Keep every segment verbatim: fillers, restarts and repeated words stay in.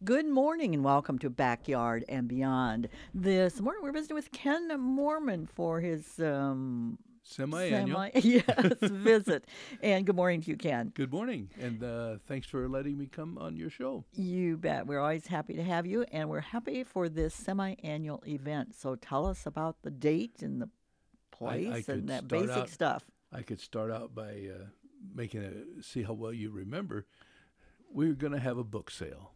Good morning and welcome to Backyard and Beyond. This morning we're visiting with Ken Mormon for his um, Semi-annual. semi yes visit. And good morning to you, Ken. Good morning, and uh, thanks for letting me come on your show. You bet. We're always happy to have you, and we're happy for this semi-annual event. So tell us about the date and the I, I place could and that start basic out. stuff. I could start out by uh, making a see how well you remember. We're going to have a book sale,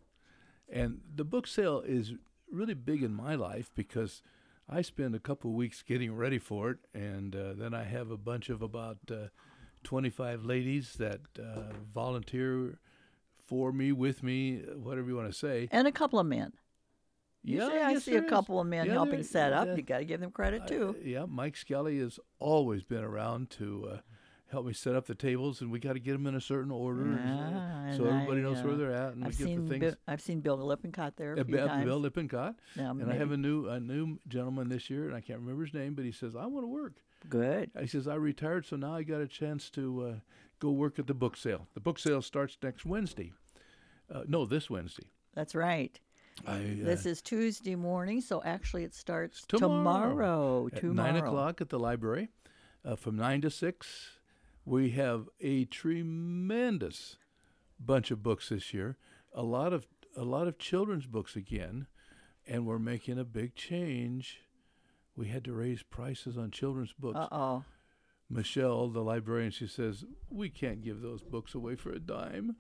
and the book sale is really big in my life because I spend a couple of weeks getting ready for it, and uh, then I have a bunch of about uh, twenty-five ladies that uh, volunteer for me, with me, whatever you want to say. And a couple of men. Yeah, Usually I yes, see a there is. couple of men Yeah, helping there, set up. yeah. You got to give them credit too. Uh, yeah, Mike Skelly has always been around to uh, help me set up the tables, and we got to get them in a certain order, and Yeah, so and everybody I, knows uh, where they're at, and I've we get seen the things. Bill, I've seen Bill Lippincott there a Uh, few Bill, times. Bill Lippincott, Yeah, and I have a new a new gentleman this year, and I can't remember his name, but he says I want to work. Good. He says I retired, so now I got a chance to uh, go work at the book sale. The book sale starts next Wednesday. Uh, no, this Wednesday. That's right. I, uh, This is Tuesday morning, so actually it starts tomorrow tomorrow. at Tomorrow. nine o'clock at the library, uh, from nine to six. We have a tremendous bunch of books this year. A lot of a lot of children's books again, and we're making a big change. We had to raise prices on children's books. Uh oh. Michelle, the librarian, she says we can't give those books away for a dime,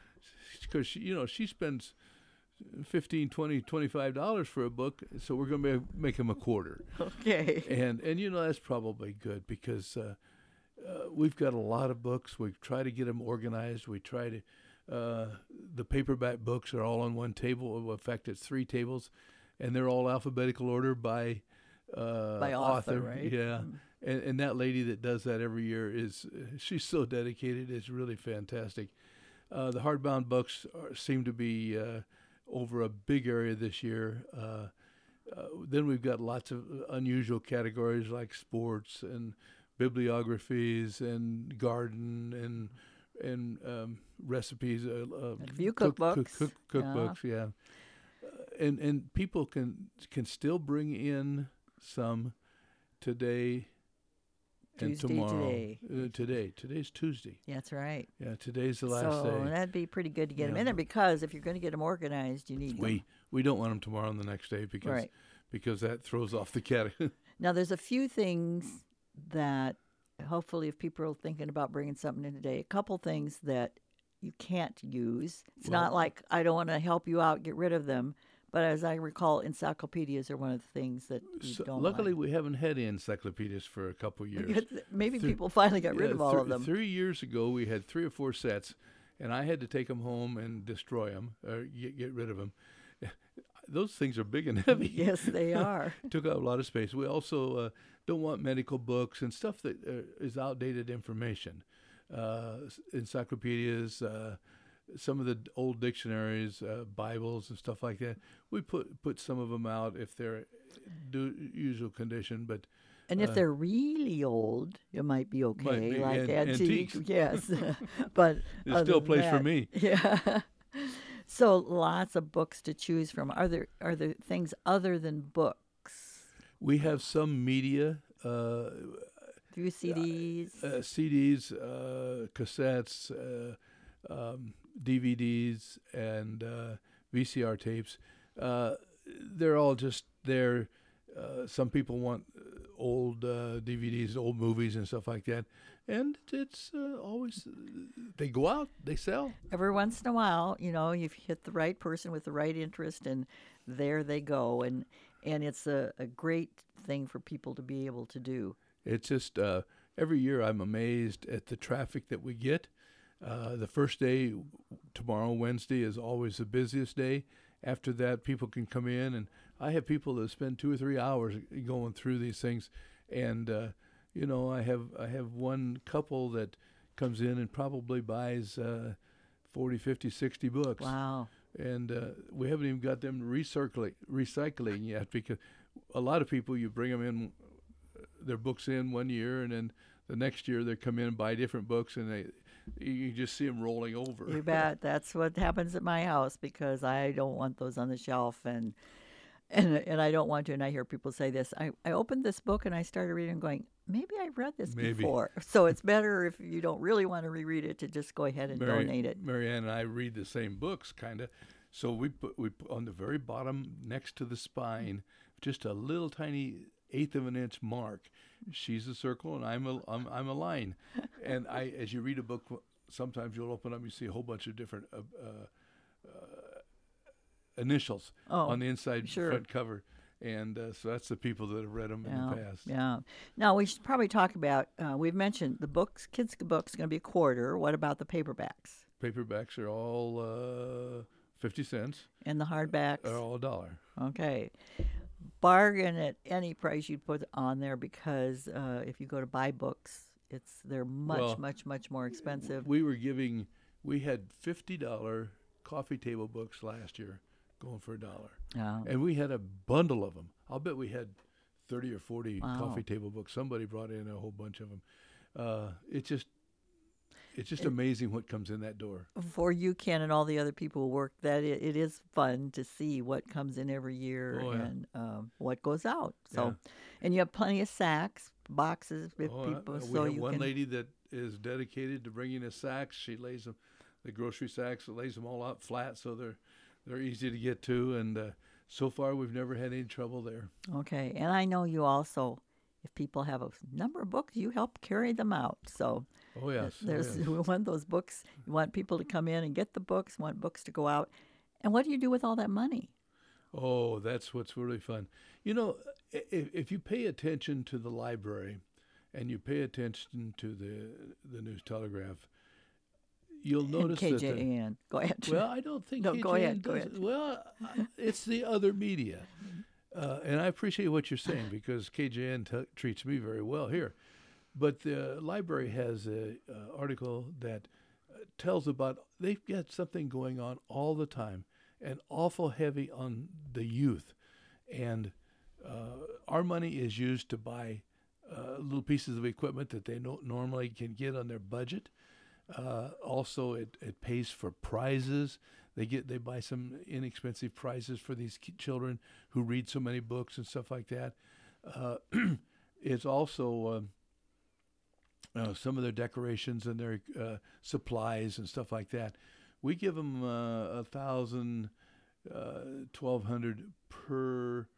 because she, you know, she spends fifteen, twenty, twenty-five dollars for a book, so we're going to make them a quarter. Okay. And and you know that's probably good because uh, uh, we've got a lot of books. We try to get them organized. We try to uh, the paperback books are all on one table. In fact, it's three tables, and they're all alphabetical order by uh, By author, right? Yeah, Mm. and and that lady that does that every year is she's so dedicated. It's really fantastic. Uh, the hardbound books are, seem to be uh, over a big area this year. Uh, uh, then we've got lots of unusual categories like sports and bibliographies and garden and and um, recipes. Uh, uh, A few cook- cookbooks. Cook, cook, cookbooks, yeah. Uh, and and people can can still bring in some today and Tuesday tomorrow. today. Uh, today. Today's Tuesday. That's right. Yeah, today's the last so day. that'd be pretty good to get them Yeah. in there because if you're going to get them organized, you need We them. we don't want them tomorrow and the next day because Right. because that throws off the category. Now, there's a few things that hopefully, if people are thinking about bringing something in today, a couple things that you can't use. It's Well- not like I don't want to help you out, get rid of them. But as I recall, encyclopedias are one of the things that you So don't luckily, like. we haven't had encyclopedias for a couple of years. Maybe Three- people finally got rid Yeah, of all thr- of them. Three years ago, we had three or four sets, and I had to take them home and destroy them or get, get rid of them. Those things are big and heavy. Yes, they are. Took up a lot of space. We also uh, don't want medical books and stuff that uh, is outdated information. Uh, s- encyclopedias, uh, some of the d- old dictionaries, uh, Bibles, and stuff like that. We put put some of them out if they're do usual condition, but And if Uh, they're really old, it might be okay, be like an- antique. antiques. Yes, but there's other still a than place for that- me. Yeah. So lots of books to choose from. Are there are there things other than books? We have some media, uh, Few C Ds. uh, C Ds, uh, cassettes, uh, um, D V Ds, and uh, V C R tapes. Uh, they're all just there. Uh, some people want uh, old uh, D V Ds, old movies, and stuff like that. And it's uh, always, they go out, they sell. Every once in a while, you know, you've hit the right person with the right interest, and there they go. And and it's a, a great thing for people to be able to do. It's just uh, every year I'm amazed at the traffic that we get. Uh, the first day, tomorrow, Wednesday, is always the busiest day. After that, people can come in, and I have people that spend two or three hours going through these things. And uh, you know, I have I have one couple that comes in and probably buys uh, forty, fifty, sixty books. Wow. And uh, we haven't even got them recircling recycling yet, because a lot of people, you bring them in, their books in one year, and then the next year they come in and buy different books, and they you, you just see them rolling over. You bet. That's what happens at my house because I don't want those on the shelf, and and and I don't want to. And I hear people say this. I, I opened this book and I started reading and going, maybe I read this Maybe. before. So it's better if you don't really want to reread it to just go ahead and Mary, donate it. Marianne and I read the same books, kind of. So we put we put on the very bottom next to the spine, just a little tiny eighth of an inch mark. She's a circle and I'm a I'm, I'm a line. And I, as you read a book, sometimes you'll open up, you see a whole bunch of different uh, uh, initials Oh, on the inside sure. front cover. And uh, so that's the people that have read them in Yeah, the past. yeah. Now we should probably talk about. Uh, we've mentioned the books, kids' books, going to be a quarter. What about the paperbacks Paperbacks are all uh, fifty cents. and the hardbacks? Are all a dollar. Okay, bargain at any price you'd put on there because uh, if you go to buy books, it's they're much, Well, much, much more expensive. We were giving, we had fifty dollar coffee table books last year going for a dollar. Yeah. And we had a bundle of them. I'll bet we had thirty or forty Wow. coffee table books. Somebody brought in a whole bunch of them. Uh, it's just, it's just It- amazing what comes in that door. For you, Ken, and all the other people who work, that it, it is fun to see what comes in every year Oh, yeah. and um, what goes out. So, Yeah. and you have plenty of sacks, boxes, if Oh, uh, people, we so have you one can. lady that is dedicated to bringing us sacks. She lays them, the grocery sacks, lays them all out flat so they're they're easy to get to. And uh, so far, we've never had any trouble there. Okay, and I know you also, if people have a number of books, you help carry them out. So Oh yes, oh, there's yes. we want those books. You want people to come in and get the books. Want books to go out. And what do you do with all that money? Oh, that's what's really fun. You know, if, if you pay attention to the library and you pay attention to the the News Telegraph, you'll And notice that. the- K J A N. Go ahead. well, I don't think No, go K J N ahead, go does ahead. it. Well, I- it's the other media. Uh, and I appreciate what you're saying because K J N t- treats me very well here. But the library has a uh, article that uh, tells about they've got something going on all the time and awful heavy on the youth. And uh, our money is used to buy uh, little pieces of equipment that they no- normally can get on their budget. Uh, also, it, it pays for prizes. They get they buy some inexpensive prizes for these ki- children who read so many books and stuff like that. Uh, it's also uh, uh, some of their decorations and their uh, supplies and stuff like that. We give them uh, a thousand, uh, twelve hundred per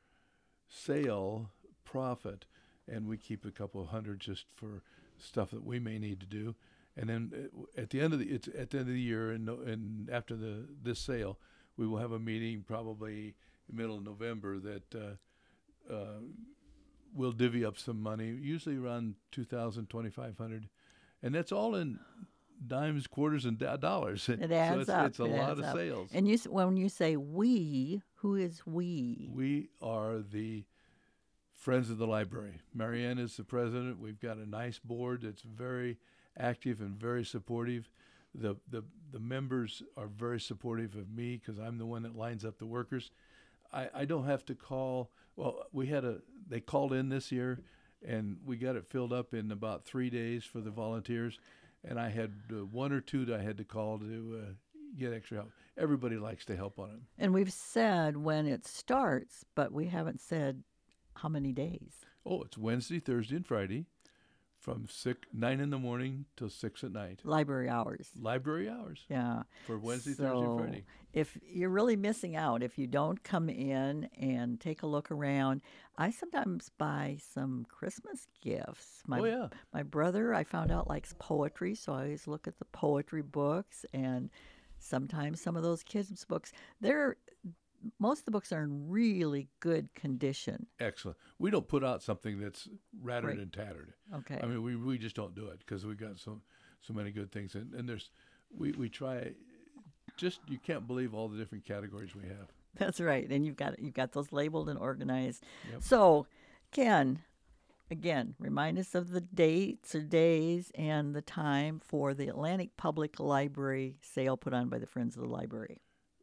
sale profit, and we keep a couple of hundred just for stuff that we may need to do. And then uh, at the end of the it's at the end of the year, and no, and after the this sale, we will have a meeting probably middle of November that uh, uh, we'll divvy up some money, usually around two thousand, twenty five hundred, and that's all in dimes, quarters, and do- dollars. It so adds it's, up. it's a It lot adds of up. sales. And you, s- when you say we, who is we? We are the Friends of the Library. Marianne is the president. We've got a nice board that's very active and very supportive. The the, the members are very supportive of me because I'm the one that lines up the workers. I, I don't have to call. Well, we had a they called in this year, and we got it filled up in about three days for the volunteers. And I had uh, one or two that I had to call to uh, get extra help. Everybody likes to help on it. And we've said when it starts, but we haven't said how many days. Oh, it's Wednesday, Thursday, and Friday, from six nine in the morning till six at night. Library hours. Library hours Yeah. for Wednesday, Thursday, So and Friday. if you're really missing out, if you don't come in and take a look around, I sometimes buy some Christmas gifts. My Oh yeah, my brother, I found out, likes poetry, so I always look at the poetry books, and sometimes some of those kids' books. They're most of the books are in really good condition. excellent. We don't put out something that's rattered Right. and tattered. Okay. I mean, we, we just don't do it because we got so so many good things, and, and there's we we try. Just you can't believe all the different categories we have. That's right. And you've got you've got those labeled and organized. Yep. So, Ken, again, remind us of the dates or days and the time for the Atlantic Public Library sale put on by the Friends of the Library.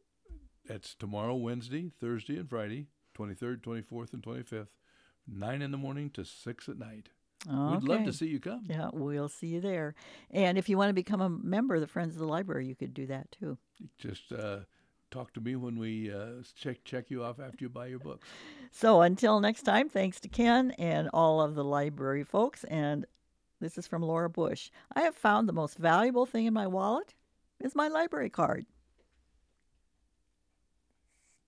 That's tomorrow, Wednesday, Thursday, and Friday, twenty-third, twenty-fourth, and twenty-fifth, nine in the morning to six at night. We'd love to Okay. see you come. Yeah, we'll see you there. And if you want to become a member of the Friends of the Library, you could do that too. Just uh, talk to me when we uh, check check you off after you buy your books. So until next time, thanks to Ken and all of the library folks. And this is from Laura Bush. I have found the most valuable thing in my wallet is my library card.